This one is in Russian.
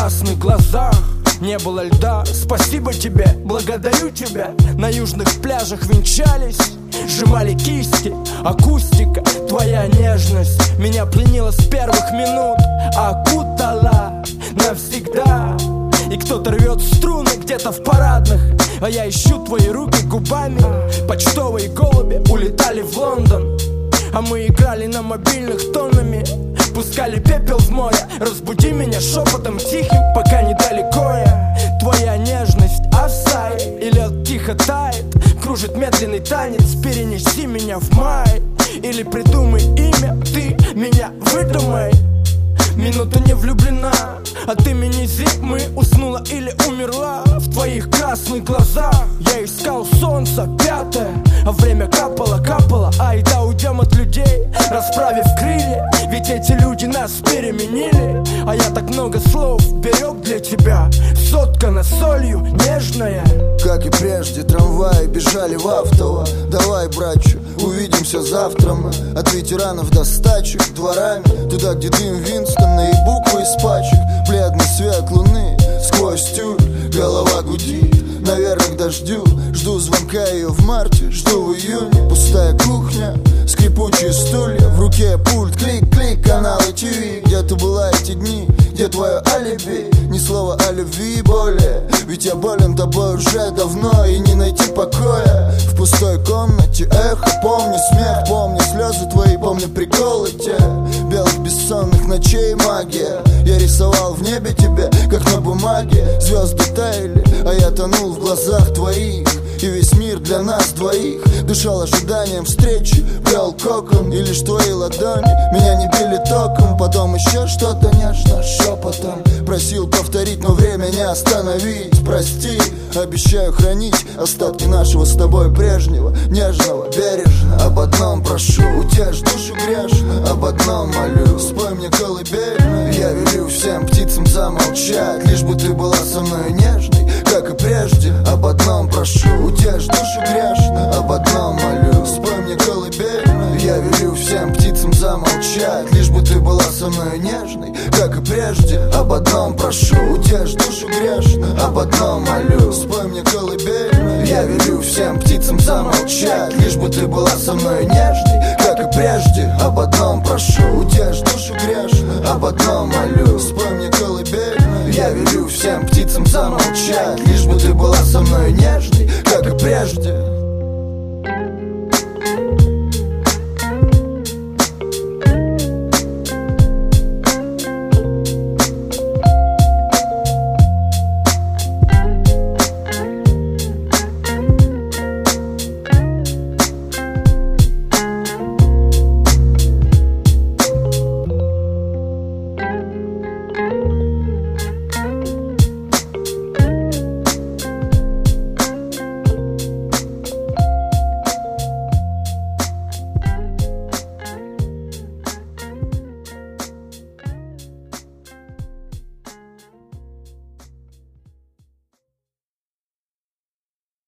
красных глазах не было льда. Спасибо тебе, благодарю тебя. На южных пляжах венчались, сжимали кисти. Акустика, твоя нежность меня пленила с первых минут, окутала навсегда. И кто-то рвет струны где-то в парадных, а я ищу твои руки губами. Почтовые голуби улетали в Лондон, а мы играли на мобильных тоннами. Пускали пепел в море, разбуди меня шепотом тихим, пока недалеко я. Твоя нежность офсайд, и лед тихо тает, кружит медленный танец. Перенеси меня в май, или придумай имя, ты меня выдумай. Минута не влюблена, от имени зимы уснула или умерла. В твоих красных глазах я искал солнце пятое, а время капало, капало. Айда уйдем от людей, расправив крылья, ведь эти люди нас переменили. А я так много слов берег для тебя, соткана солью нежная. Как и прежде, трамваи бежали в автово. Давай, братчу, увидимся завтра мы. От ветеранов до стачек дворами, туда, где дым Винстона и буквы из пачек. Бледный свет луны сквозь тюль, голова гудит, наверное, к дождю. Жду звонка ее в марте, жду в июне. Пустая кухня, скрипучие стулья, в руке пульт, клик-клик, каналы ТВ. Где ты была эти дни, где твое алиби? Ни слова о любви более, ведь я болен тобой уже давно, и не найти покоя в пустой комнате. Эхо, помню смех, помню слезы твои, помню приколы те. Белых бессонных ночей магия, я рисовал в небе тебя, как на бумаге. Звезды таяли, а я тонул в глазах твоих, и весь мир для нас двоих дышал ожиданием встречи. Плел кокон, и лишь твои ладони меня не били током. Потом еще что-то нежно шепотом просил повторить, но время не остановить. Прости, обещаю хранить остатки нашего с тобой прежнего, нежного, бережно. Об одном прошу, утешь душу грешно, об одном молю, спой мне колыбельную. Я велю всем птицам замолчать, лишь бы ты была со мной нежной, как и прежде. Об одном прошу, утешь душу грешно, об одном молю, спой мне колыбельную. Я велю всем птицам замолчать, лишь бы ты была со мной нежной, как и прежде. Об одном прошу, утешь душу грешно, об одном молю, спой мне колыбельную. Я велю всем птицам замолчать, лишь бы ты была со мной нежной, как и прежде.